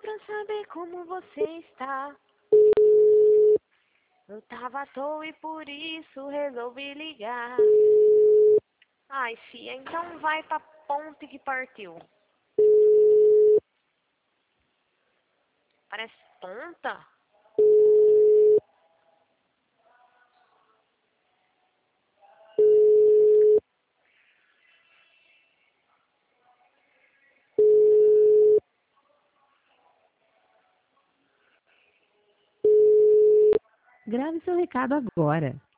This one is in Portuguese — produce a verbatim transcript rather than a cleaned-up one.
pra saber como você está. Eu tava à toa e por isso resolvi ligar. Ai, fia, então vai pra ponte que partiu. Parece tonta. Grave seu recado agora.